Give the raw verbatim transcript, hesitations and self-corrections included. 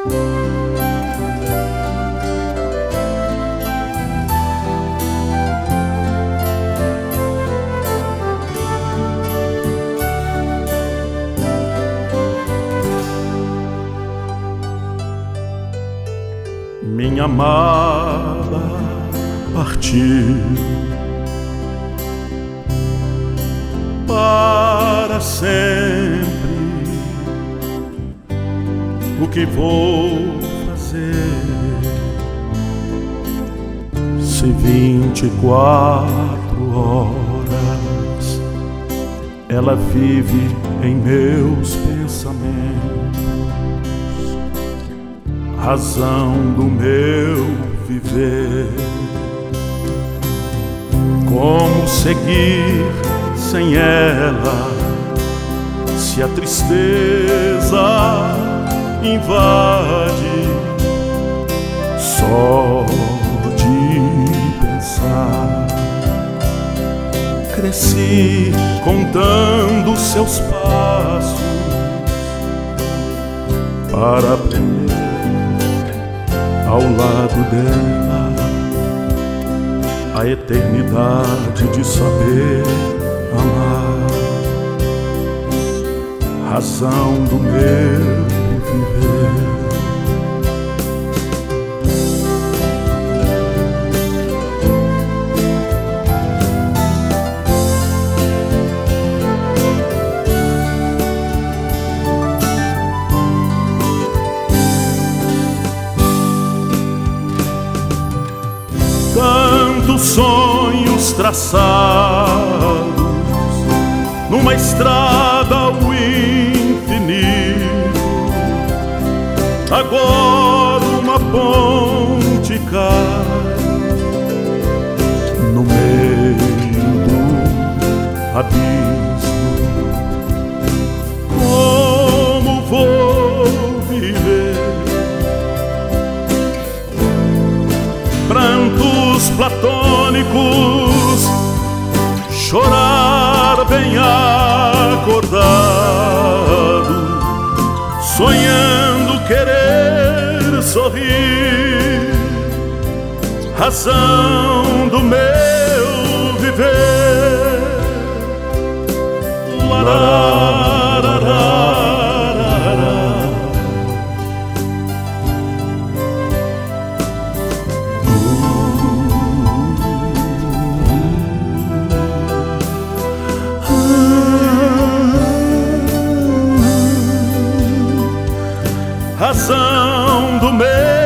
Minha amada partiu para sempre. O que vou fazer se vinte e quatro horas ela vive em meus pensamentos, razão do meu viver? Como seguir sem ela, se a tristeza invade? Só de pensar, cresci contando seus passos para aprender ao lado dela a eternidade de saber amar, razão do meu viver. Tantos sonhos traçados numa estrada ao infinito, agora uma ponte cai no meio do abismo. Como vou viver? Prantos platônicos, chorar bem acordado, sonhando querer sorrir, razão do meu viver. Larararara. Razão do meu